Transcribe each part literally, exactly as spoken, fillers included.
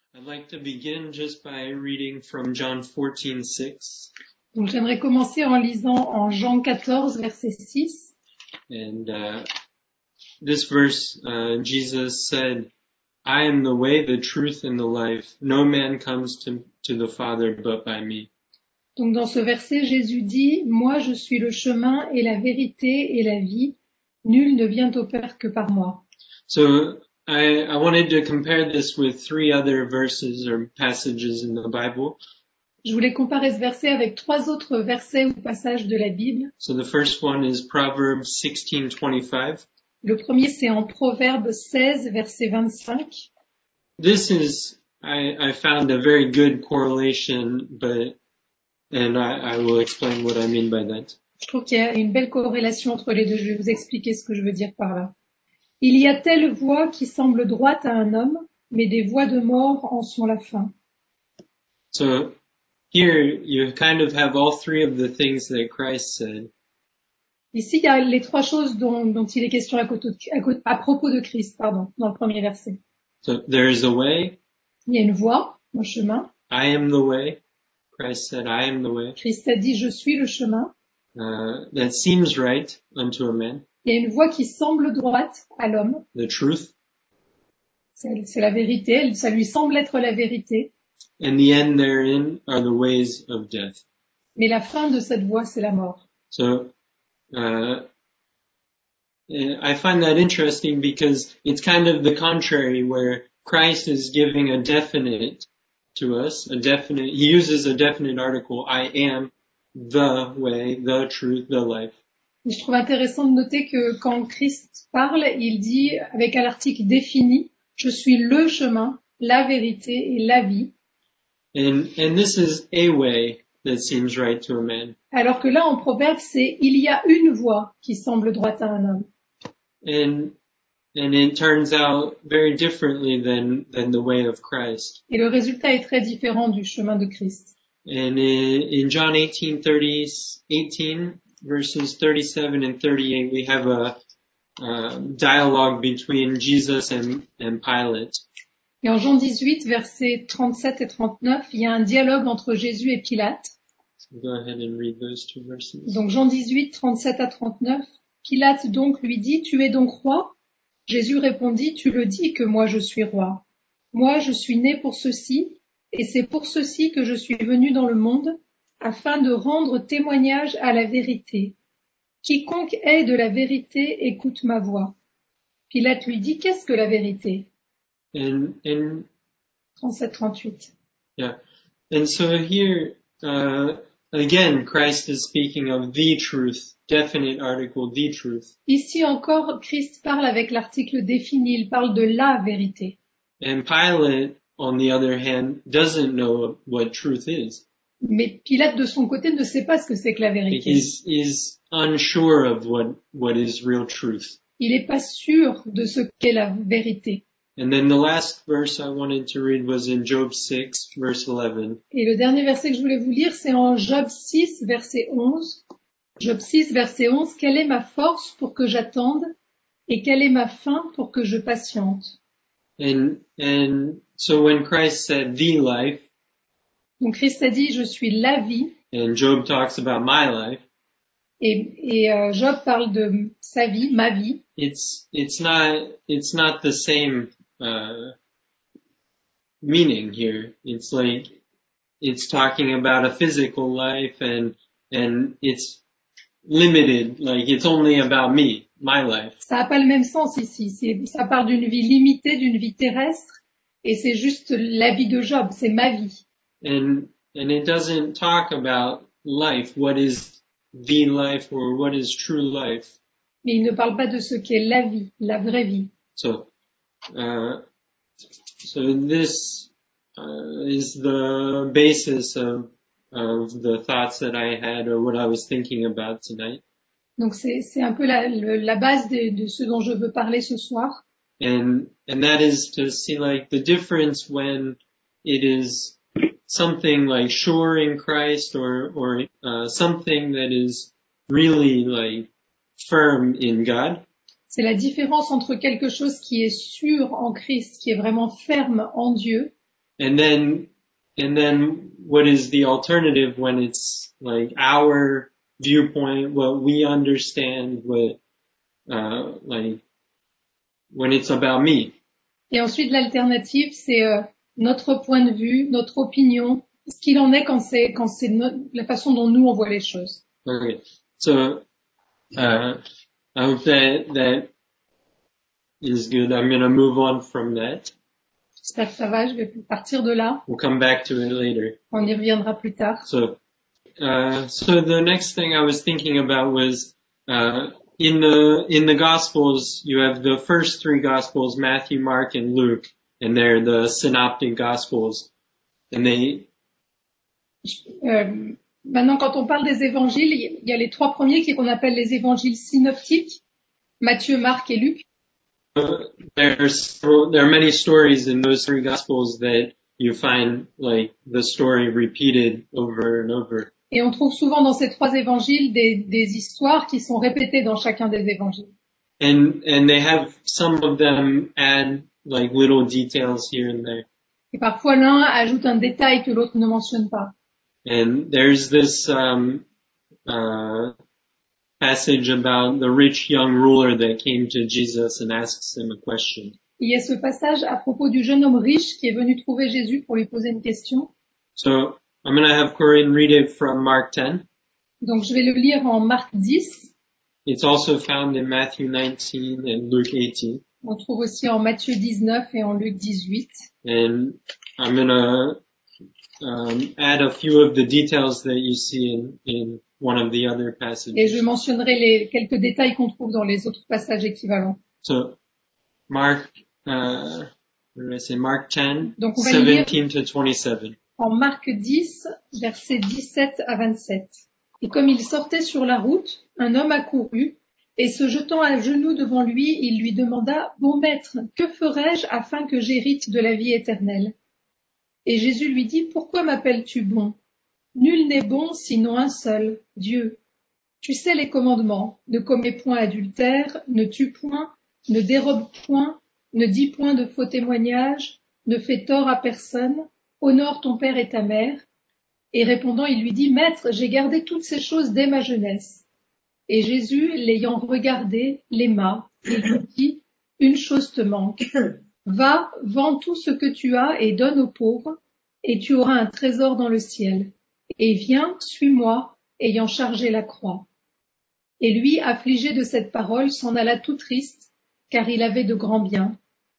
I'd like to begin just by reading from John fourteen six. Donc j'aimerais commencer en lisant en Jean quatorze, verset six. And uh, this verse, uh, Jesus said, I am the way, the truth, and the life. No man comes to, to the Father but by me. Donc dans ce verset, Jésus dit, moi je suis le chemin et la vérité et la vie. Nul ne vient au Père que par moi. So I, I wanted to compare this with three other verses or passages in the Bible. Je voulais comparer ce verset avec trois autres versets ou passages de la Bible. So the first one is Proverbs sixteen twenty-five. Le premier, c'est en Proverbe seize, verset vingt-cinq. This is, I, I found a very good correlation, but, and I, I will explain what I mean by that. Je trouve qu'il y a une belle corrélation entre les deux. Je vais vous expliquer ce que je veux dire par là. Il y a telle voie qui semble droite à un homme, mais des voies de mort en sont la fin. So here you kind of have all three of the things that Christ said. Ici, il y a les trois choses dont, dont il est question à, côté, à, côté, à propos de Christ, pardon, dans le premier verset. So there is a way. Il y a une voie, un chemin. I am the way. Christ said, I am the way. Christ a dit, je suis le chemin. Uh, that seems right unto a man. Il y a une voie qui semble droite à l'homme. The truth. C'est, c'est la vérité, ça lui semble être la vérité. And the end therein are the ways of death. Mais la fin de cette voie, c'est la mort. So, uh, I find that interesting because it's kind of the contrary where Christ is giving a definite to us, a definite, he uses a definite article, I am the way, the truth, the life. Je trouve intéressant de noter que quand Christ parle, il dit avec un article défini, je suis le chemin, la vérité et la vie. And, and this is a way that seems right to a man. Alors que là, en proverbe, c'est il y a une voie qui semble droite à un homme. And, and it turns out very differently than, than the way of Christ. Et le résultat est très différent du chemin de Christ. And in, in John eighteen thirty, eighteen verses thirty-seven and thirty-eight, we have a, uh, dialogue between Jesus and, and Pilate. Et en Jean dix-huit, versets trente-sept et trente-neuf, il y a un dialogue entre Jésus et Pilate. So go ahead and read those two verses. Donc Jean dix-huit, trente-sept à trente-neuf. Pilate donc lui dit, tu es donc roi? Jésus répondit, tu le dis que moi je suis roi. Moi je suis né pour ceci, et c'est pour ceci que je suis venu dans le monde, afin de rendre témoignage à la vérité. Quiconque est de la vérité écoute ma voix. Pilate lui dit, qu'est-ce que la vérité? And, and, trente-sept trente-huit. yeah. And so here, uh, again, Christ is speaking of the truth, definite article, the truth. Ici encore, Christ parle avec l'article défini, il parle de la vérité. And Pilate, on the other hand, doesn't know what truth is. Mais Pilate, de son côté, ne sait pas ce que c'est que la vérité. He's, he's unsure of what, what is real truth. Il n'est pas sûr de ce qu'est la vérité. And then the last verse I wanted to read was in Job six, verse eleven. Et le dernier verset que je voulais vous lire, c'est en Job six, verset onze. Job six, verset onze. Quelle est ma force pour que j'attende? Et quelle est ma fin pour que je patiente? And, and so when Christ said the life, Donc Christ a dit, je suis la vie. and Job talks about my life, Et, et euh, Job parle de sa vie, ma vie. it's, it's not, it's not the same, uh, meaning here. It's like, it's talking about a physical life and, and it's limited, like it's only about me, my life. Ça n'a pas le même sens ici. C'est, ça parle d'une vie limitée, d'une vie terrestre. Et c'est juste la vie de Job, c'est ma vie. And, and it doesn't talk about life, what is the life or what is true life. Mais il ne parle pas de ce qu'est la vie, la vraie vie. So, uh, so this uh, is the basis of, of the thoughts that I had or what I was thinking about tonight. Donc c'est, c'est un peu la, le, la base de, de ce dont je veux parler ce soir. And, and that is to see like the difference when it is something like sure in Christ or, or, uh, something that is really like firm in God. C'est la différence entre quelque chose qui est sûr en Christ, qui est vraiment ferme en Dieu, and then, and then what is the alternative when it's like our viewpoint, what we understand, what, uh, like, when it's about me. Et ensuite, l'alternative, c'est euh, notre point de vue, notre opinion, ce qu'il en est quand c'est quand c'est no- la façon dont nous on voit les choses. Okay. So, uh, I hope that, that is good. I'm gonna move on from that. J'espère que ça va, je vais partir de là. We'll come back to it later. On y reviendra plus tard. So, uh, so the next thing I was thinking about was, uh, in the, in the Gospels, you have the first three Gospels, Matthew, Mark, and Luke, and they're the synoptic Gospels. And they, Euh, maintenant, quand on parle des évangiles, il y a les trois premiers qui qu'on appelle les évangiles synoptiques, Matthieu, Marc et Luc. there's, there are many stories in those three Gospels that you find, like, the story repeated over and over. Et on trouve souvent dans ces trois évangiles des, des histoires qui sont répétées dans chacun des évangiles. And, and they have, some of them add, like, little details here and there. Et parfois l'un ajoute un détail que l'autre ne mentionne pas. And there's this, um, uh, passage about the rich young ruler that came to Jesus and asks him a question. Il y a ce passage à propos du jeune homme riche qui est venu trouver Jésus pour lui poser une question. So I'm going to have Corinne read it from Mark ten. Donc je vais le lire en Marc dix. It's also found in Matthew nineteen and Luke eighteen. On trouve aussi en Matthieu dix-neuf et en Luc dix-huit. And I'm going to um, add a few of the details that you see in, in one of the other passages. Et je mentionnerai les quelques détails qu'on trouve dans les autres passages équivalents. So Mark, uh, what did I say? Mark ten, Donc on va lire seventeen to twenty-seven. en Marc dix, versets dix-sept à vingt-sept. Et comme il sortait sur la route, un homme accourut, et se jetant à genoux devant lui, il lui demanda, « Bon maître, que ferai-je afin que j'hérite de la vie éternelle ?» Et Jésus lui dit, « Pourquoi m'appelles-tu bon ? Nul n'est bon sinon un seul, Dieu. Tu sais les commandements, ne commets point adultère, ne tue point, ne dérobe point, ne dis point de faux témoignages, ne fais tort à personne, honore ton père et ta mère. » Et répondant, il lui dit, « Maître, j'ai gardé toutes ces choses dès ma jeunesse. » Et Jésus, l'ayant regardé, l'aima, et lui dit, « Une chose te manque. Va, vends tout ce que tu as et donne aux pauvres, et tu auras un trésor dans le ciel. Et viens, suis-moi, ayant chargé la croix. » Et lui, affligé de cette parole, s'en alla tout triste, car il avait de grands biens.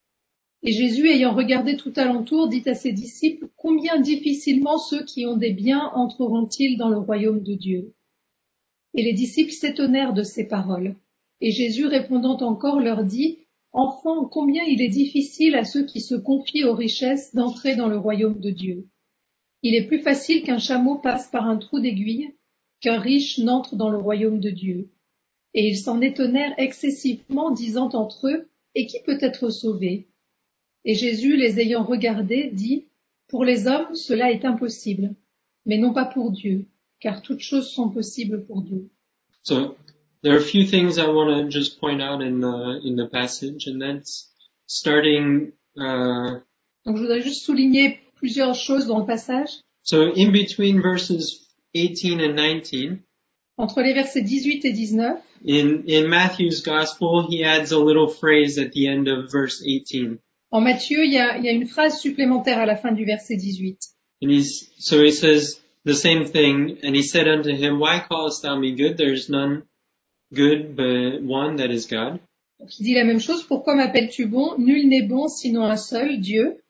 Et Jésus, ayant regardé tout alentour, dit à ses disciples, « Combien difficilement ceux qui ont des biens entreront-ils dans le royaume de Dieu ?» Et les disciples s'étonnèrent de ces paroles. Et Jésus, répondant encore, leur dit, « Enfants, combien il est difficile à ceux qui se confient aux richesses d'entrer dans le royaume de Dieu. Il est plus facile qu'un chameau passe par un trou d'aiguille, qu'un riche n'entre dans le royaume de Dieu. » Et ils s'en étonnèrent excessivement, disant entre eux, « Et qui peut être sauvé ?» Et Jésus, les ayant regardés, dit, « Pour les hommes, cela est impossible, mais non pas pour Dieu, car toutes choses sont possibles pour Dieu. » So there are a few things I want to just point out in the in the passage, and that's starting. Uh, Donc je voudrais juste souligner plusieurs choses dans le passage. so in between verses eighteen and nineteen, Entre les versets dix-huit et dix-neuf, in in Matthew's Gospel, he adds a little phrase at the end of verse eighteen. En Matthieu, il y a, il y a une phrase supplémentaire à la fin du verset dix-huit. And he's, so he says the same thing, and he said unto him, Why callest thou me good? There is none good but one, that is God. Donc, il dit la même chose, pourquoi m'appelles-tu bon? Nul n'est bon sinon un seul, Dieu.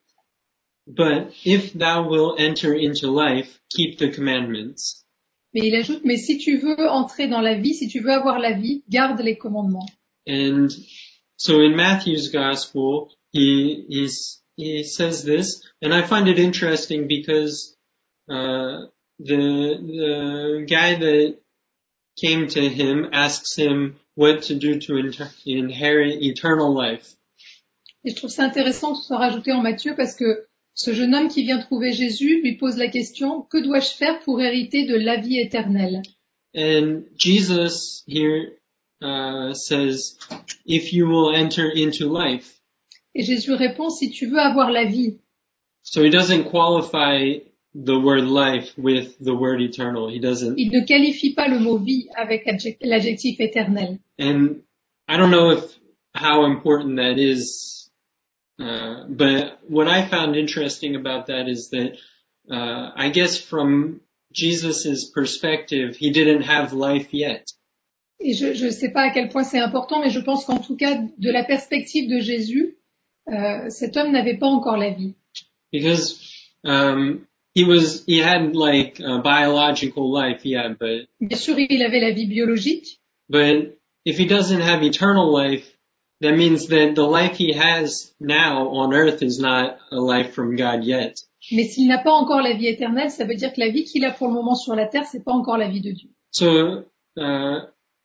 But if thou wilt enter into life, keep the commandments. Mais il ajoute, mais si tu veux entrer dans la vie, si tu veux avoir la vie, garde les commandements. And so in Matthew's Gospel, he, he's, he says this, and I find it interesting because, uh, the, the guy that came to him asks him what to do to inter- inherit eternal life. Et je trouve ça intéressant que ce soit rajouté en Matthieu parce que ce jeune homme qui vient trouver Jésus lui pose la question, que dois-je faire pour hériter de la vie éternelle? And Jesus here, uh, says, if you will enter into life. Et Jésus répond, si tu veux avoir la vie. So he doesn't qualify the word life with the word eternal. He doesn't. Il ne qualifie pas le mot vie avec l'adjectif éternel. And I don't know if how important that is, uh, but what I found interesting about that is that uh, I guess from Jesus's perspective, he didn't have life yet. Et je ne sais pas à quel point c'est important, mais je pense qu'en tout cas, de la perspective de Jésus, euh, cet homme n'avait pas encore la vie. Because um, he was, he had like a biological life, yeah, but Bien sûr, il avait la vie biologique, but if he doesn't have eternal life, that means that the life he has now on earth is not a life from God yet. mais s'il n'a pas encore la vie éternelle, ça veut dire que la vie qu'il a pour le moment sur la terre, c'est pas encore la vie de Dieu. So, uh,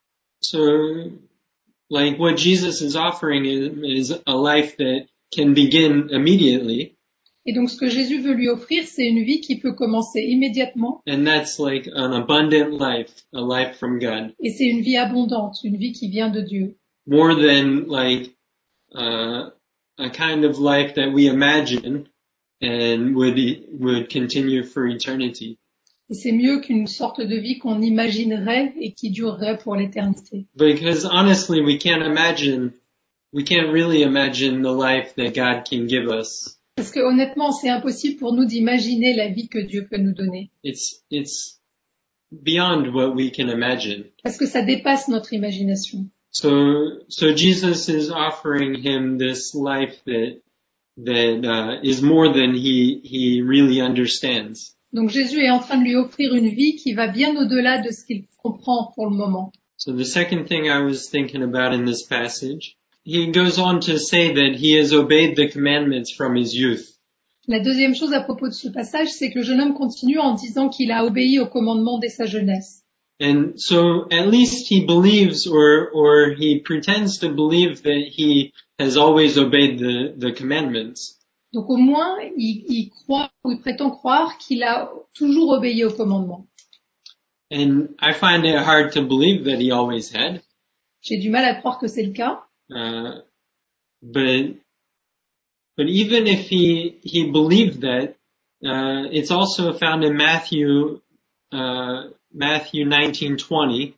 so like what Jesus is offering is, is a life that can begin immediately. Et donc, ce que Jésus veut lui offrir, c'est une vie qui peut commencer immédiatement. And that's like an abundant life, a life from God. Et c'est une vie abondante, une vie qui vient de Dieu. More than like uh, a kind of life that we imagine and would would continue for eternity. Et c'est mieux qu'une sorte de vie qu'on imaginerait et qui durerait pour l'éternité. Because honestly, we can't imagine, we can't really imagine the life that God can give us. Parce que honnêtement, c'est impossible pour nous d'imaginer la vie que Dieu peut nous donner. It's it's beyond what we can imagine. Parce que ça dépasse notre imagination. So so Jesus is offering him this life that that uh, is more than he he really understands. Donc Jésus est en train de lui offrir une vie qui va bien au-delà de ce qu'il comprend pour le moment. So the second thing I was thinking about in this passage, he goes on to say that he has obeyed the commandments from his youth. La deuxième chose à propos de ce passage, c'est que le jeune homme continue en disant qu'il a obéi au commandement dès sa jeunesse. And so at least he believes or or he pretends to believe that he has always obeyed the the commandments. Donc au moins, il, il croit ou il prétend croire qu'il a toujours obéi au commandement. And I find it hard to believe that he always had. J'ai du mal à croire que c'est le cas. Uh, but but even if he he believed that, uh, it's also found in Matthew uh, Matthew nineteen twenty.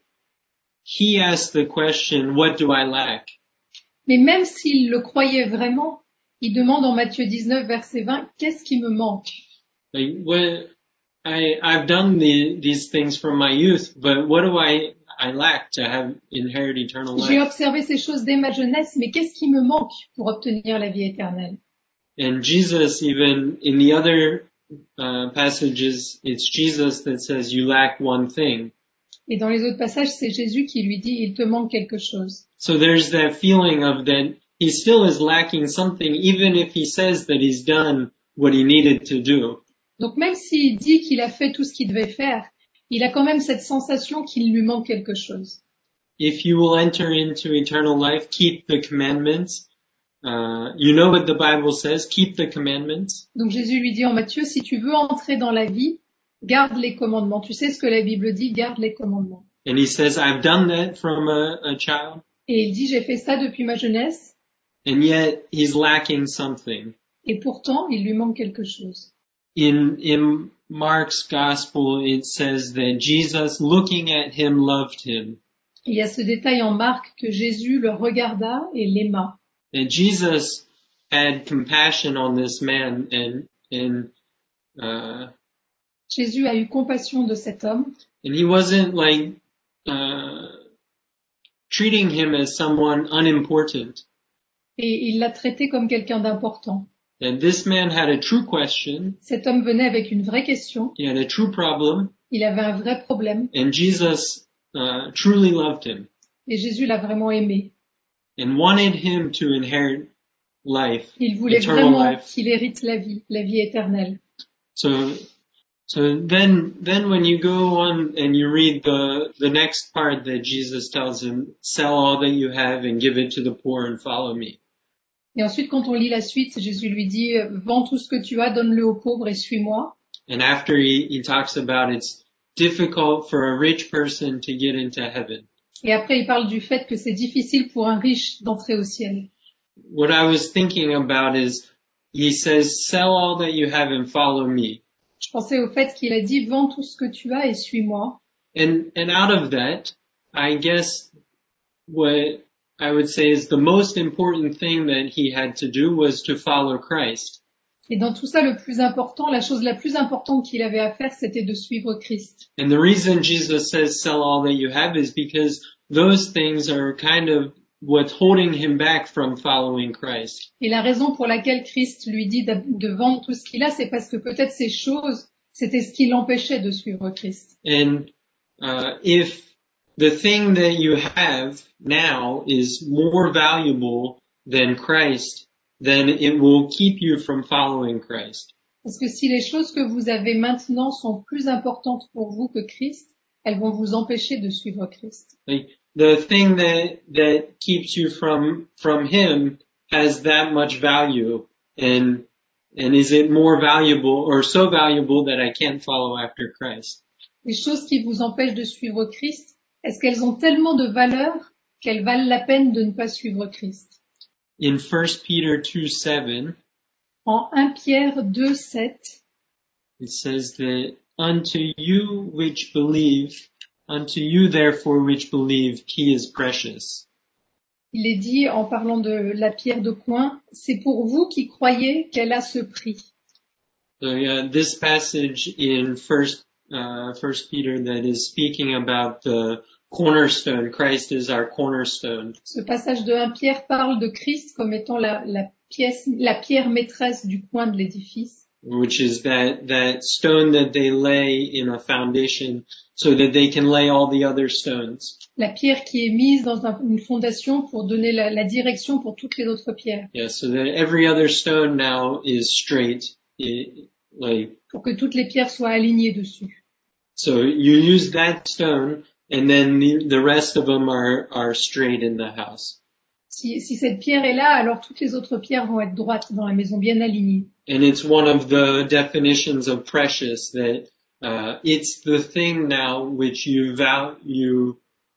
He asked the question, "What do I lack?" Mais même s'il le croyait vraiment, il demande en Matthieu dix-neuf, verset vingt, qu'est-ce qui me manque? Like, what I I've done the, these things from my youth, but what do I I lack to have inherit eternal J'ai life? observé ces choses dès ma jeunesse, mais qu'est-ce qui me manque pour obtenir la vie éternelle? And Jesus, even in the other uh, passages, it's Jesus that says, "You lack one thing." Et dans les autres passages, c'est Jésus qui lui dit, il te manque quelque chose. So there's that feeling of that he still is lacking something, even if he says that he's done what he needed to do. Donc même s'il dit qu'il a fait tout ce qu'il devait faire, il a quand même cette sensation qu'il lui manque quelque chose. If you will enter into eternal life, keep the commandments. Uh, you know what the Bible says, keep the commandments. Donc Jésus lui dit en Matthieu, si tu veux entrer dans la vie, garde les commandements. Tu sais ce que la Bible dit, garde les commandements. And he says, I've done that from a, a child. Et il dit, j'ai fait ça depuis ma jeunesse. And yet he's lacking something. Et pourtant, il lui manque quelque chose. In, in Mark's gospel, it says that Jesus, looking at him, loved him. Il y a ce détail en Marc que Jésus le regarda et l'aima. And Jesus had compassion on this man and, and, uh, Jésus a eu compassion de cet homme. and he wasn't like, uh, treating him as someone unimportant. Et il l'a traité comme quelqu'un d'important. And this man had a true question. Cet homme venait avec une vraie question. He had a true problem. Il avait un vrai problème. And Jesus, uh, truly loved him. Et Jésus l'a vraiment aimé. And wanted him to inherit life, Il voulait eternal vraiment life. qu'il hérite la vie, la vie éternelle. So, so then, then when you go on and you read the, the next part that Jesus tells him, sell all that you have and give it to the poor and follow me. Et ensuite, quand on lit la suite, Jésus lui dit, vends tout ce que tu as, donne-le aux pauvres et suis-moi. And after he, he talks about it's difficult for a rich person to get into heaven. Et après, il parle du fait que c'est difficile pour un riche d'entrer au ciel. What I was thinking about is, he says, sell all that you have and follow me. Je pensais au fait qu'il a dit, vends tout ce que tu as et suis-moi. And, and out of that, I guess what I would say is the most important thing that he had to do was to follow Christ. Et dans tout ça, le plus important, la chose la plus importante qu'il avait à faire, c'était de suivre Christ. And the reason Jesus says sell all that you have is because those things are kind of what's holding him back from following Christ. Et la raison pour laquelle Christ lui dit de, de vendre tout ce qu'il a, c'est parce que peut-être ces choses, c'était ce qui l'empêchait de suivre Christ. And uh, if the thing that you have now is more valuable than Christ, then it will keep you from following Christ. Parce que si les choses que vous avez maintenant sont plus importantes pour vous que Christ, elles vont vous empêcher de suivre Christ. Like the thing that that keeps you from from him has that much value, and and is it more valuable or so valuable that I can't follow after Christ? Les choses qui vous empêchent de suivre Christ, est-ce qu'elles ont tellement de valeur qu'elles valent la peine de ne pas suivre Christ? In First Peter two seven, En un Pierre deux sept, it says that unto you which believe, unto you therefore which believe, he is precious. il est dit en parlant de la pierre de coin, c'est pour vous qui croyez qu'elle a ce prix. So uh, this passage in First uh, First Peter that is speaking about the cornerstone. Christ is our cornerstone. Ce passage de un Pierre parle de Christ comme étant la, la pièce, la pierre maîtresse du coin de l'édifice. Which is that, that stone that they lay in a foundation so that they can lay all the other stones. La pierre qui est mise dans un, une fondation pour donner la, la direction pour toutes les autres pierres. Yeah, so that every other stone now is straight, it, like. Pour que toutes les pierres soient alignées dessus. So you use that stone and then the, the rest of them are, are straight in the house. Si, si cette pierre est là, alors toutes les autres pierres vont être droites dans la maison, bien alignées. And it's one of the definitions of precious that uh, it's the thing now which you value,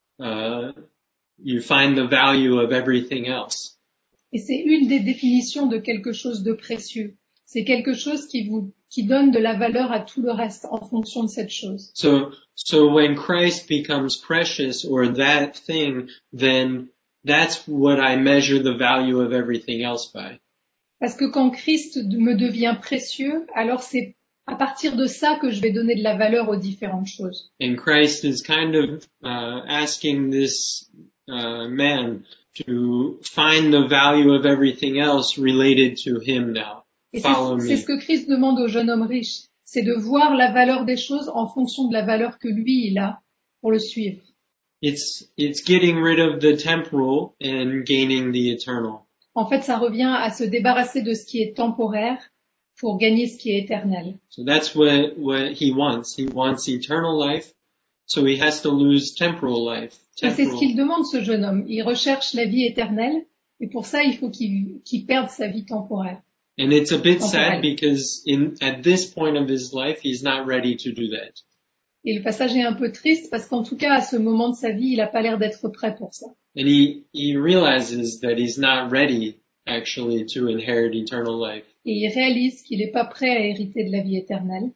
uh, you find the value of everything else. Et c'est une des définitions de quelque chose de précieux. C'est quelque chose qui vous, qui donne de la valeur à tout le reste en fonction de cette chose. So, so when Christ becomes precious or that thing, then that's what I measure the value of everything else by. Parce que quand Christ me devient précieux, alors c'est à partir de ça que je vais donner de la valeur aux différentes choses. And Christ is kind of uh, asking this uh, man to find the value of everything else related to him now. Et Follow c'est, me. c'est ce que Christ demande au jeune homme riche, c'est de voir la valeur des choses en fonction de la valeur que lui il a pour le suivre. It's it's getting rid of the temporal and gaining the eternal. En fait, ça revient à se débarrasser de ce qui est temporaire pour gagner ce qui est éternel. So that's what what he wants. He wants eternal life, so he has to lose temporal life. Et c'est ce Temporal. qu'il demande, ce jeune homme. Il recherche la vie éternelle, et pour ça, il faut qu'il, qu'il perde sa vie temporaire. And it's a bit Temporal. sad because in at this point of his life, he's not ready to do that. Et le passage est un peu triste parce qu'en tout cas, à ce moment de sa vie, il n'a pas l'air d'être prêt pour ça. And he, he realizes that he's not ready actually to inherit eternal life. Et il réalise qu'il n'est pas prêt à hériter de la vie éternelle.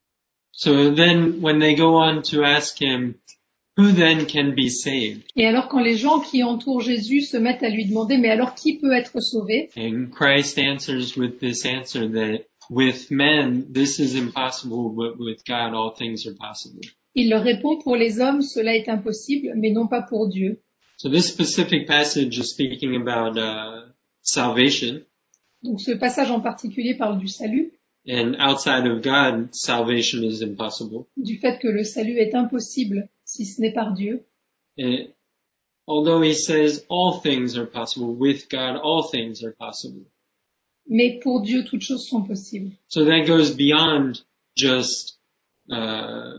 So then when they go on to ask him, who then can be saved? Et alors quand les gens qui entourent Jésus se mettent à lui demander, mais alors qui peut être sauvé? And Christ answers with this answer that with men this is impossible, but with God all things are possible. Il leur répond, pour les hommes, cela est impossible, mais non pas pour Dieu. So this specific passage is speaking about uh, salvation. Donc ce passage en particulier parle du salut, And outside of God, salvation is impossible. du fait que le salut est impossible si ce n'est par Dieu. And although he says all things are possible, with God all things are possible. Mais pour Dieu, toutes choses sont possibles. So that goes beyond just uh,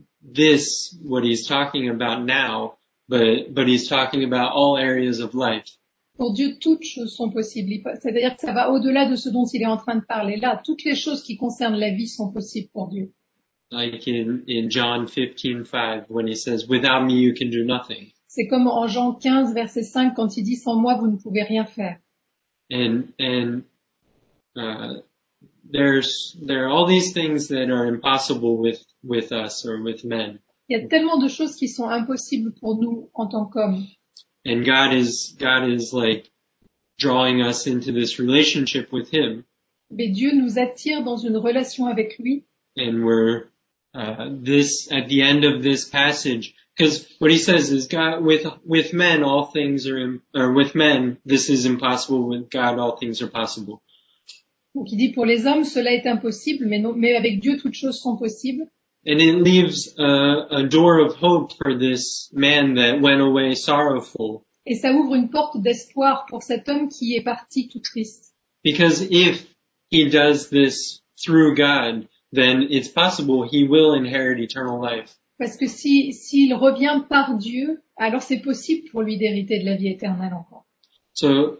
this, what he's talking about now, but but he's talking about all areas of life. Pour Dieu, toutes choses sont possibles. C'est-à-dire que ça va au-delà de ce dont il est en train de parler. Là, toutes les choses qui concernent la vie sont possibles pour Dieu. Like in, in John fifteen five, when he says, without me you can do nothing. C'est comme en Jean quinze, verset cinq, quand il dit « Sans moi, vous ne pouvez rien faire ». And, and uh, there's, there are all these things that are impossible with, with us or with men. Il y a tellement de choses qui sont impossibles pour nous en tant qu'hommes. And God is, God is like drawing us into this relationship with Him. Mais Dieu nous attire dans une relation avec lui. And we're, uh, this, at the end of this passage, because what he says is God, with, with men all things are, im- or with men this is impossible, with God all things are possible. Donc il dit pour les hommes cela est impossible, mais non, mais avec Dieu toutes choses sont possibles. And it leaves a, a door of hope for this man that went away sorrowful. Et ça ouvre une porte d'espoir pour cet homme qui est parti tout triste. Because if he does this through God, then it's possible he will inherit eternal life. Parce que si, s'il revient par Dieu, alors c'est possible pour lui d'hériter de la vie éternelle encore. So,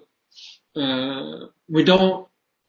uh, we don't,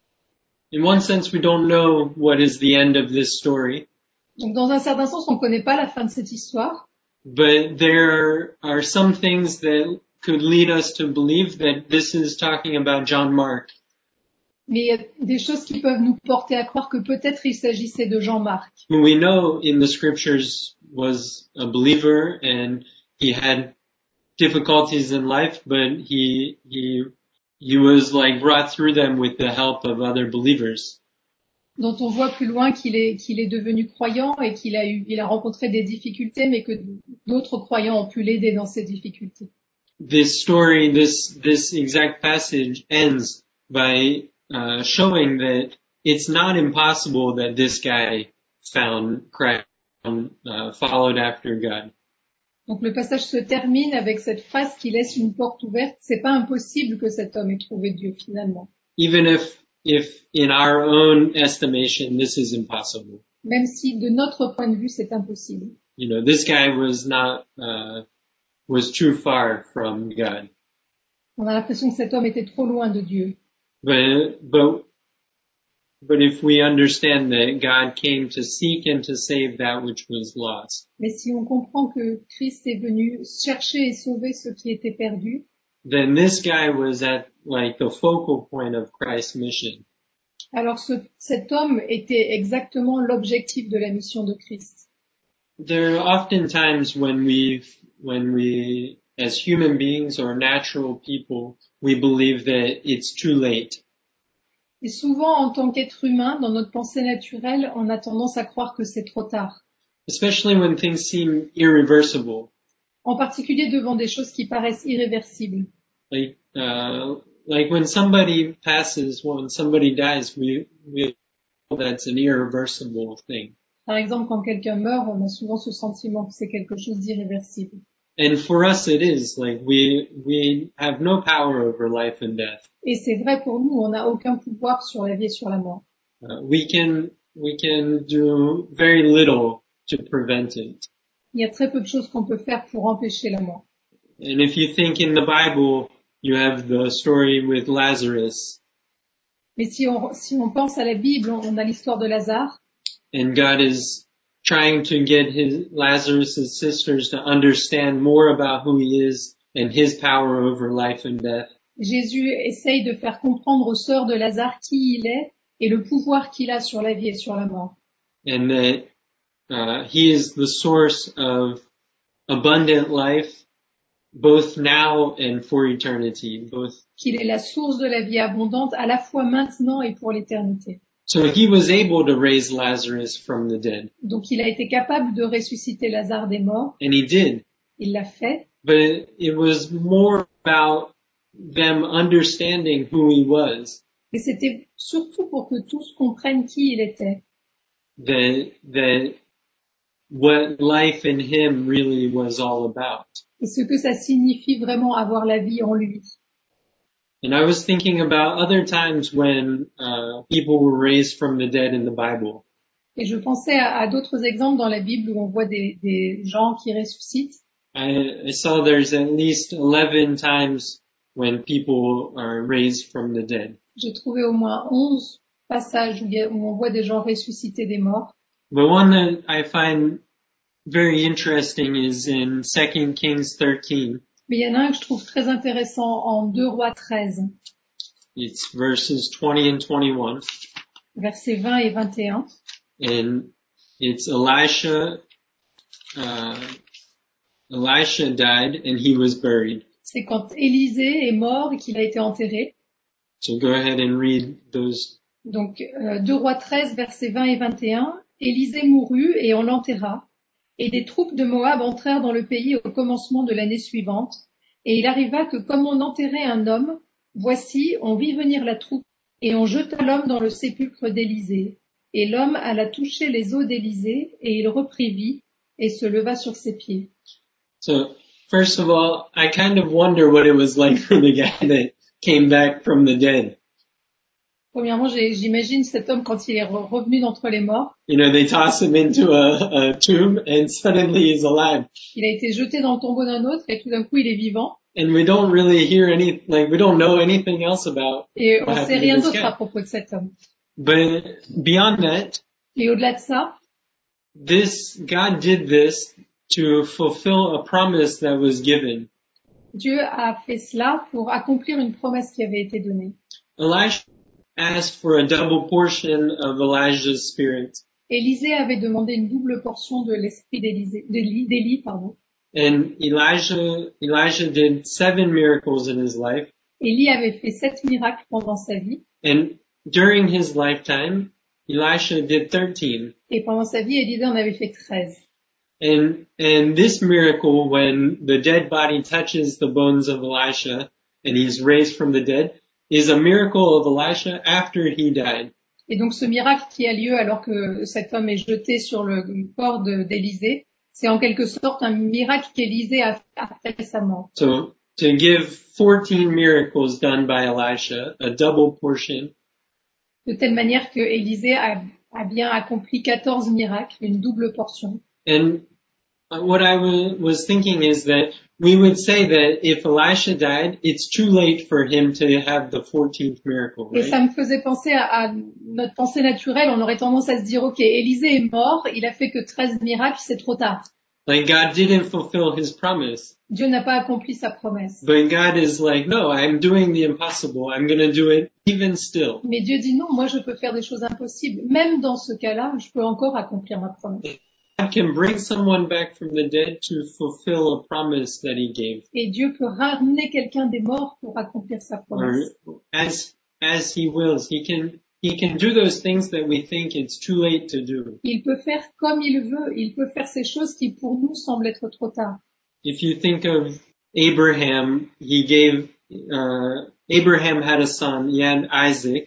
in one sense, we don't know what is the end of this story. Donc dans un certain sens, on ne connaît pas la fin de cette histoire. But there are some things that could lead us to believe that this is talking about John Mark. Mais il y a des choses qui peuvent nous porter à croire que peut-être il s'agissait de Jean-Marc, Who we know in the scriptures was a believer and he had difficulties in life, but he, he, he was like brought through them with the help of other believers. dont on voit plus loin qu'il est, qu'il est devenu croyant et qu'il a eu, il a rencontré des difficultés, mais que d'autres croyants ont pu l'aider dans ces difficultés. This story, this, this exact passage ends by uh, showing that it's not impossible that this guy found Christ, uh, followed after God. Donc le passage se termine avec cette phrase qui laisse une porte ouverte. C'est pas impossible que cet homme ait trouvé Dieu finalement. Even if, if in our own estimation this is impossible. Même si de notre point de vue c'est impossible. You know, this guy was not, uh, was too far from God. On a l'impression que cet homme était trop loin de Dieu. But, but, but if we understand that God came to seek and to save that which was lost, Mais si on comprend que Christ est venu chercher et sauver ce qui était perdu, then this guy was at like the focal point of Christ's mission. alors ce, cet homme était exactement l'objectif de la mission de Christ. There are often times when we, when we, as human beings or natural people, we believe that it's too late. Et souvent, en tant qu'être humain, dans notre pensée naturelle, on a tendance à croire que c'est trop tard. Especially when things seem irreversible. En particulier devant des choses qui paraissent irréversibles. Like, uh, like when somebody passes, when somebody dies, we, we know that's an irreversible thing. Par exemple, quand quelqu'un meurt, on a souvent ce sentiment que c'est quelque chose d'irréversible. And for us it is, like we, we have no power over life and death. Et c'est vrai pour nous, on n'a aucun pouvoir sur la vie et sur la mort. Uh, we can, we can do very little to prevent it. Il y a très peu de choses qu'on peut faire pour empêcher la mort. And if you think in the Bible, you have the story with Lazarus, Mais si on, si on pense à la Bible, on a l'histoire de Lazare, and God is trying to get his, Lazarus' sisters to understand more about who he is and his power over life and death. Jésus essaye de faire comprendre aux sœurs de Lazare qui il est et le pouvoir qu'il a sur la vie et sur la mort. And that, uh, he is the source of abundant life, both now and for eternity, both. Qu'il est la source de la vie abondante à la fois maintenant et pour l'éternité. So he was able to raise Lazarus from the dead. Donc il a été capable de ressusciter Lazare des morts. And he did. Il l'a fait. But it, it was more about them understanding who he was. Mais c'était surtout pour que tous comprennent qui il était. That, that what life in him really was all about. Et ce que ça signifie vraiment avoir la vie en lui. And I was thinking about other times when uh, people were raised from the dead in the Bible. Et je pensais à, à d'autres exemples dans la Bible où on voit des, des gens qui ressuscitent. I, I saw there's at least eleven times when people are raised from the dead. J'ai trouvé au moins onze passages où, il y a, où on voit des gens ressuscités des morts. The one that I find very interesting is in Second Kings thirteen. Mais il y en a un que je trouve très intéressant en deux Rois treize. It's verses twenty and twenty-one. Versets vingt et vingt et un. And it's Elisha, uh, Elisha died and he was buried. C'est quand Élisée est mort et qu'il a été enterré. So go ahead and read those. Donc, euh, deux Rois treize, versets vingt et vingt et un. Élisée mourut et on l'enterra. Et des troupes de Moab entrèrent dans le pays au commencement de l'année suivante. Et il arriva que comme on enterrait un homme, voici, on vit venir la troupe, et on jeta l'homme dans le sépulcre d'Élisée. Et l'homme alla toucher les os d'Élisée, et il reprit vie, et se leva sur ses pieds. So, first of all, I kind of wonder what it was like for the guy that came back from the dead. Premièrement, j'ai- j'imagine cet homme quand il est re- revenu d'entre les morts. You know, they toss him into a, a tomb and suddenly he's alive. Il a été jeté dans le tombeau d'un autre, et tout d'un coup, il est vivant. And we don't really hear any, like, we don't know anything else about Et what on sait happened rien to this d'autre à guy. propos de cet homme. But beyond that, Et au-delà de ça, this, God did this to fulfill a promise that was given. Dieu a fait cela pour accomplir une promesse qui avait été donnée. Elisha asked for a double portion of Elijah's spirit. Élisée avait demandé une double portion de l'esprit d'Élisée- d'Élie, d'Élie, pardon. And Elijah, Elijah did seven miracles in his life. Élie avait fait sept miracles pendant sa vie, And during his lifetime, Elisha did thirteen. et pendant sa vie, Élisée en avait fait treize. And, and this miracle, when the dead body touches the bones of Elisha and he's raised from the dead, is a miracle of Elisha after he died. Et donc ce miracle qui a lieu alors que cet homme est jeté sur le corps de- d'Élisée, c'est en quelque sorte un miracle qu'Élisée a fait après sa mort. So to give fourteen miracles done by Elisha, a double portion, De telle manière que Élisée a, a bien accompli quatorze miracles, une double portion. and what I wa- was thinking is that we would say that if Elisha died, it's too late for him to have the fourteenth miracle, Et ça right? me faisait penser à, à notre pensée naturelle. On aurait tendance à se dire, OK, Élisée est mort, il a fait que treize miracles, c'est trop tard. Like God didn't fulfill his promise. Dieu n'a pas accompli sa promesse. But God is like, no, I'm doing the impossible. I'm going to do it even still. Mais Dieu dit non, moi je peux faire des choses impossibles. Même dans ce cas-là, je peux encore accomplir ma promesse. God can bring someone back from the dead to fulfill a promise that he gave. Et Dieu peut ramener quelqu'un des morts pour accomplir sa Or promesse. as, as he wills, he can, he can do those things that we think it's too late to do. Il peut faire comme il veut. Il peut faire ces choses qui pour nous semblent être trop tard. If you think of Abraham, he gave, uh, Abraham had a son, he had Isaac,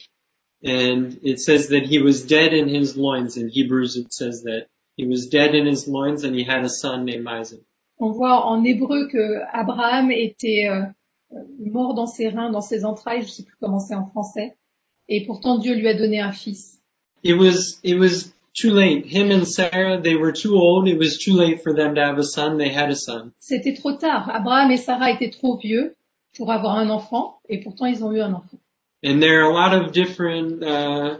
and it says that he was dead in his loins. In Hebrews it says that he was dead in his loins and he had a son named Isaac. On voit en hébreu que Abraham était euh, mort dans ses reins, dans ses entrailles, je sais plus comment c'est en français. Et pourtant Dieu lui a donné un fils. It was, it was too late. Him and Sarah, they were too old. It was too late for them to have a son. They had a son. C'était trop tard. Abraham et Sarah étaient trop vieux pour avoir un enfant, et pourtant ils ont eu un enfant. And there are a lot of different, uh,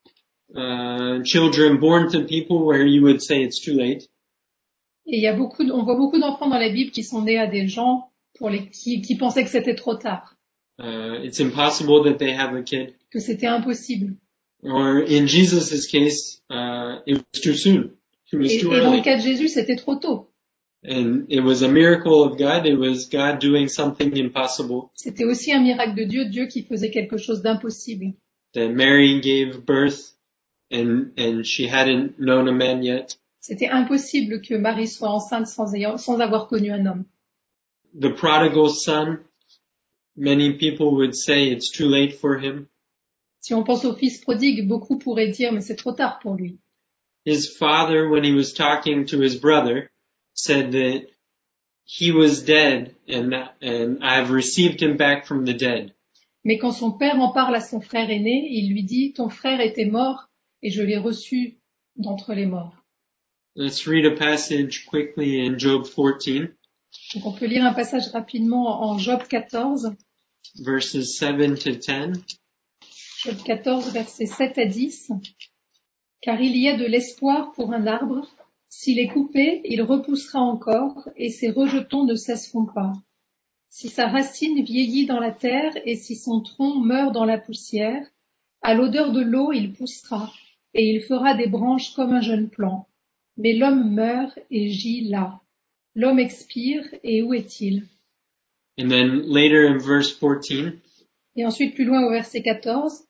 uh, children born to people where you would say it's too late. Et il y a beaucoup, de- on voit beaucoup d'enfants dans la Bible qui sont nés à des gens pour les, qui, qui pensaient que c'était trop tard, Uh, it's impossible that they have a kid. que c'était impossible. Or in Jesus' case, uh, it was too soon. It was Et, too et dans le early. cas de Jésus, c'était trop tôt. And it was a miracle of God. It was God doing something impossible. C'était aussi un miracle de Dieu, Dieu qui faisait quelque chose d'impossible. That Mary gave birth and, and she hadn't known a man yet. C'était impossible que Marie soit enceinte sans, ayant, sans avoir connu un homme. The prodigal son, many people would say it's too late for him. Si on pense au fils prodigue, beaucoup pourraient dire, mais c'est trop tard pour lui. His father, when he was talking to his brother, said that he was dead and, and I've received him back from the dead. Mais quand son père en parle à son frère aîné, il lui dit, ton frère était mort et je l'ai reçu d'entre les morts. Let's read a passage quickly in Job fourteen, Donc on peut lire un passage rapidement en Job quatorze, verses seven to ten. Job quatorze, versets sept à dix. Car il y a de l'espoir pour un arbre, s'il est coupé, il repoussera encore, et ses rejetons ne cesseront pas. Si sa racine vieillit dans la terre et si son tronc meurt dans la poussière, à l'odeur de l'eau il poussera, et il fera des branches comme un jeune plant. Mais l'homme meurt et gît là. L'homme expire, et où est-il? And then later in verse fourteen, Et ensuite, plus loin au verset quatorze,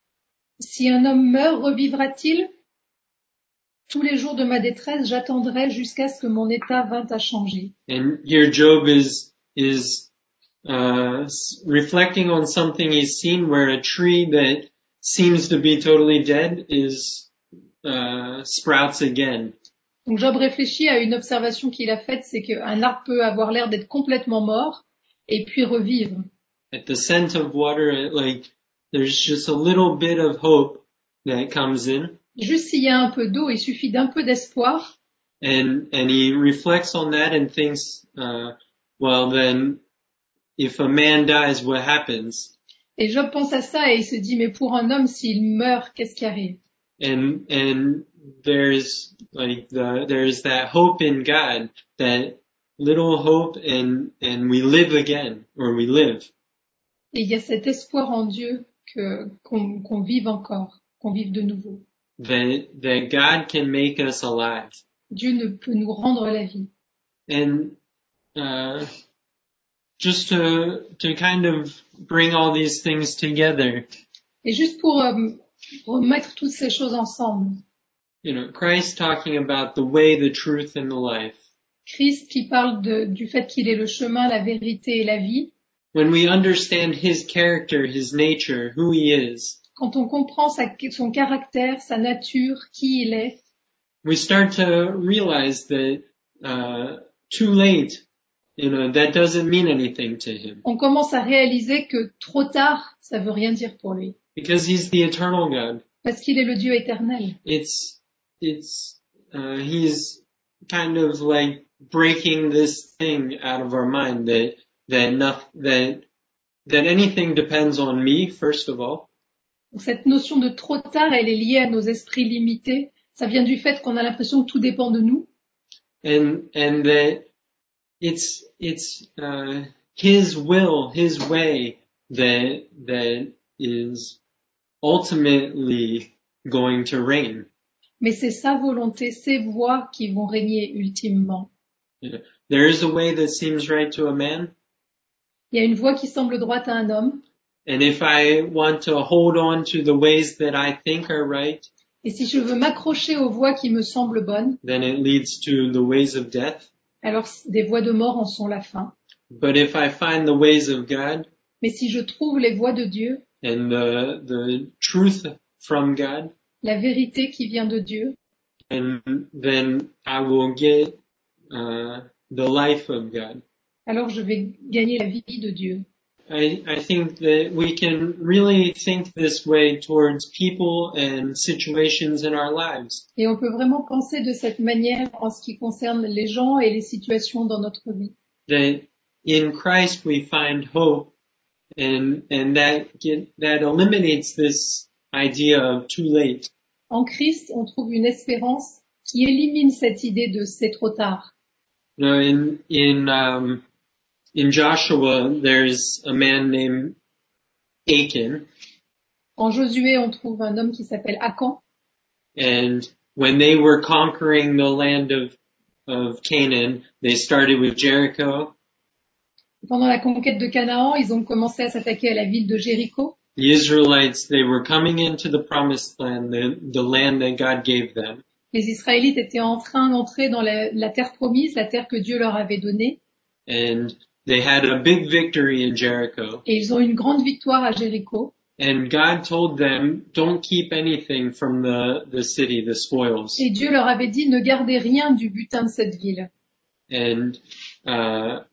si un homme meurt, revivra-t-il? Tous les jours de ma détresse, j'attendrai jusqu'à ce que mon état vînt à changer. and here Job is, is, uh, reflecting on something he's seen where a tree that seems to be totally dead is, uh, sprouts again. Donc Job réfléchit à une observation qu'il a faite, c'est qu'un arbre peut avoir l'air d'être complètement mort et puis revivre. At the scent of water, like, there's just a little bit of hope that comes in. Juste s'il y a un peu d'eau, il suffit d'un peu d'espoir. And, and he reflects on that and thinks, uh, well then, if a man dies, what happens? Et Job pense à ça et il se dit, mais pour un homme, s'il meurt, qu'est-ce qui arrive? And, and there's like the, there's that hope in God, that little hope and, and we live again, or we live. Et il y a cet espoir en Dieu que, qu'on, qu'on vive encore, qu'on vive de nouveau. That, that God can make us alive. Dieu ne peut nous rendre la vie. And, uh, just to, to kind of bring all these things together, Et juste pour euh, remettre toutes ces choses ensemble, you know, Christ talking about the way, the truth, and the life. Christ qui parle de, du fait qu'il est le chemin, la vérité et la vie, When we understand his character, his nature, who he is, quand on comprend sa, son caractère, sa nature, qui il est, we start to realize that uh, too late, you know, that doesn't mean anything to him. on commence à réaliser que trop tard, ça veut rien dire pour lui. Because he's the eternal God. Parce qu'il est le Dieu éternel. It's, it's, uh, he's kind of like breaking this thing out of our mind that, that enough, that, that anything depends on me, first of all. Donc, cette notion de trop tard, elle est liée à nos esprits limités. Ça vient du fait qu'on a l'impression que tout dépend de nous. And, and that it's, it's, uh, his will, his way that, that is ultimately going to reign. Mais c'est sa volonté, ses voies qui vont régner ultimement. You know, there is a way that seems right to a man. Il y a une voie qui semble droite à un homme. And if I want to hold on to the ways that I think are right, Et si je veux m'accrocher aux voies qui me semblent bonnes, then it leads to the ways of death. alors des voies de mort en sont la fin. But if I find the ways of God Mais si je trouve les voies de Dieu, and the, the truth from God, la vérité qui vient de Dieu, and then I will get uh, the life of God. alors je vais gagner la vie de Dieu. I, I think that we can really think this way towards people and situations in our lives. Et on peut vraiment penser de cette manière en ce qui concerne les gens et les situations dans notre vie. That in Christ we find hope, and and that get, that eliminates this idea of too late. En Christ, on trouve une espérance qui élimine cette idée de c'est trop tard. You know, in in um, in Joshua, there's a man named Achan, En Josué, on trouve un homme qui s'appelle Akan. and when they were conquering the land of of Canaan, they started with Jericho. Pendant la conquête de Canaan, ils ont commencé à s'attaquer à la ville de Jéricho. The Israelites, they were coming into the promised land, the, the land that God gave them. Les Israélites étaient en train d'entrer dans la, la terre promise, la terre que Dieu leur avait donnée. And they had a big victory in Jericho. Et ils ont eu une grande victoire à Jéricho. And God told them, don't keep anything from the, the city, the spoils. Et Dieu leur avait dit, ne gardez rien du butin de cette ville. And, uh,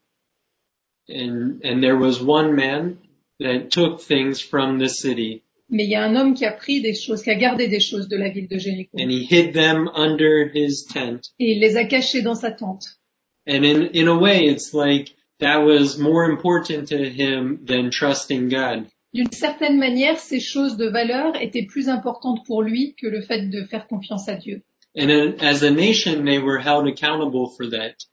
and, and there was one man that took things from the city. Mais il y a un homme qui a pris des choses, qui a gardé des choses de la ville de Jéricho. And he hid them under his tent. Et il les a cachées dans sa tente. And in, in a way, it's like that was more important to him than trusting God. D'une certaine manière, ces choses de valeur étaient plus importantes pour lui que le fait de faire confiance à Dieu. And as a nation, they were held accountable for that.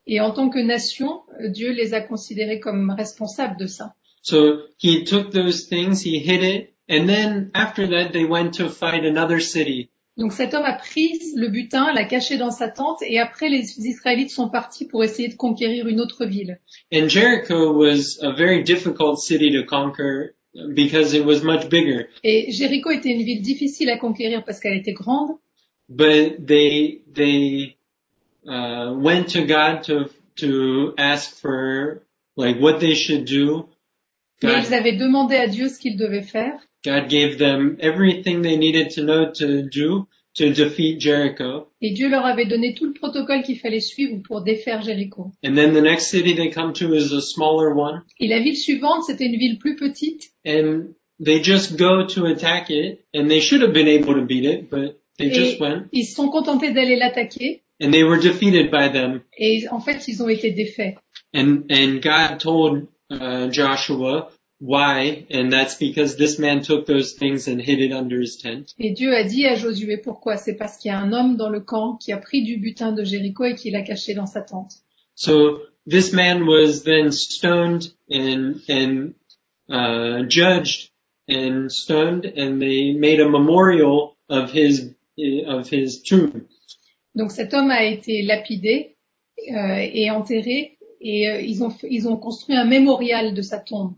Et en tant que nation, Dieu les a considérés comme responsables de ça. So he took those things, he hid it, and then after that they went to fight another city. Donc cet homme a pris le butin, l'a caché dans sa tente, et après les Israélites sont partis pour essayer de conquérir une autre ville. And Jericho was a very difficult city to conquer because it was much bigger. Et Jéricho était une ville difficile à conquérir parce qu'elle était grande. But they they uh, went to God to to ask for like what they should do. Mais God, ils avaient demandé à Dieu ce qu'ils devaient faire. God gave them everything they needed to know to do to defeat Jericho. Et Dieu leur avait donné tout le protocole qu'il fallait suivre pour défaire Jéricho. And then the next city they come to is a smaller one. Et la ville suivante, c'était une ville plus petite. And they just go to attack it. And they should have been able to beat it, but they just Et went. ils se sont contentés d'aller l'attaquer. And they were defeated by them. Et en fait, ils ont été défaits. And, and God told uh, Joshua why, and that's because this man took those things and hid it under his tent. Et Dieu a dit à Josué pourquoi. C'est parce qu'il y a un homme dans le camp qui a pris du butin de Jéricho et qui l'a caché dans sa tente. So this man was then stoned and, and uh, judged and stoned, and they made a memorial of his, of his tomb. Donc cet homme a été lapidé euh, et enterré, et euh, ils ont ils ont construit un mémorial de sa tombe.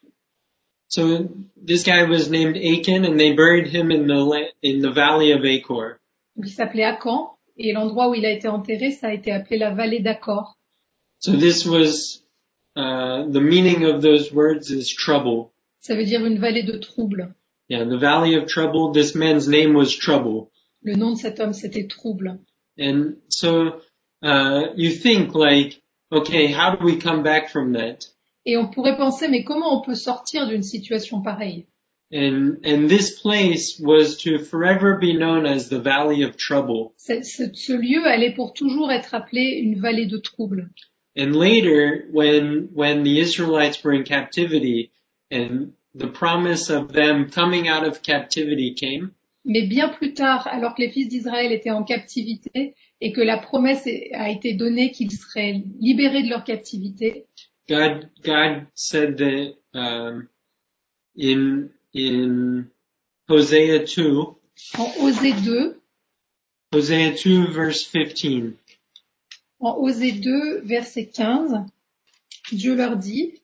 So this guy was named Achan, and they buried him in the in the valley of Achor. Donc il s'appelait Akan, et l'endroit où il a été enterré, ça a été appelé la vallée d'Achor. So this was uh, the meaning of those words is trouble. Ça veut dire une vallée de trouble. Yeah, the valley of trouble. This man's name was Trouble. Le nom de cet homme, c'était Trouble. And so uh, you think like, okay, how do we come back from that? Et on pourrait penser, mais comment on peut sortir d'une situation pareille? And and this place was to forever be known as the valley of trouble. Ce, ce, ce lieu allait pour toujours être appelé une vallée de trouble. And later, when when the Israelites were in captivity, and the promise of them coming out of captivity came. Mais bien plus tard, alors que les fils d'Israël étaient en captivité et que la promesse a été donnée qu'ils seraient libérés de leur captivité, God, God said that um, in in Hosea two, en Osée deux, Hosea two verse fifteen. en Osée deux, verset quinze, Dieu leur dit,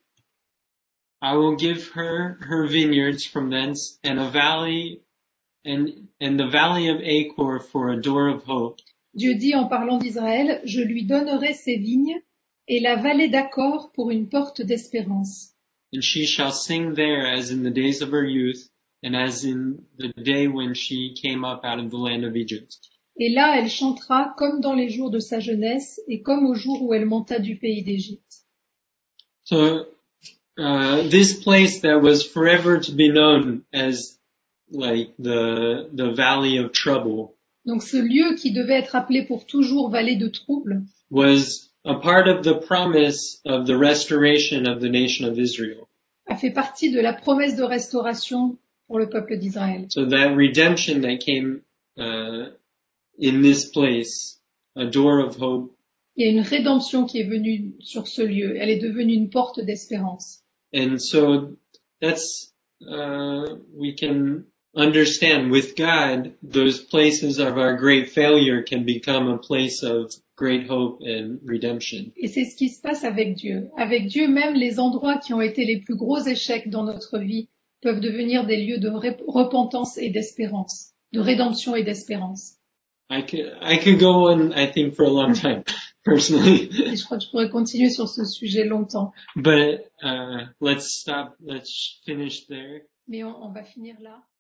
I will give her her vineyards from thence, and a valley, and and the valley of Achor for a door of hope. Dieu dit en parlant d'Israël, je lui donnerai ses vignes et la vallée d'Achor pour une porte d'espérance. And she shall sing there as in the days of her youth, and as in the day when she came up out of the land of Egypt. Et là, elle chantera comme dans les jours de sa jeunesse et comme au jour où elle monta du pays d'Égypte. So, uh, this place that was forever to be known as like the, the valley of trouble Donc ce lieu qui devait être appelé pour toujours vallée de trouble was a part of the promise of the restoration of the nation of Israel. a fait partie de la promesse de restauration pour le peuple d'Israël. So that redemption that came uh, in this place, a door of hope. Il y a une rédemption qui est venue sur ce lieu. Elle est devenue une porte d'espérance. And so that's, uh, we can understand with God, those places of our great failure can become a place of great hope and redemption. Et c'est ce qui se passe avec Dieu. Avec Dieu, même les endroits qui ont été les plus gros échecs dans notre vie peuvent devenir des lieux de repentance et d'espérance, de rédemption et d'espérance. I could, I could go on, I think, for a long time, personally. Et je crois que je pourrais continuer sur ce sujet longtemps. But, uh, let's stop, let's finish there. Mais on, on va finir là.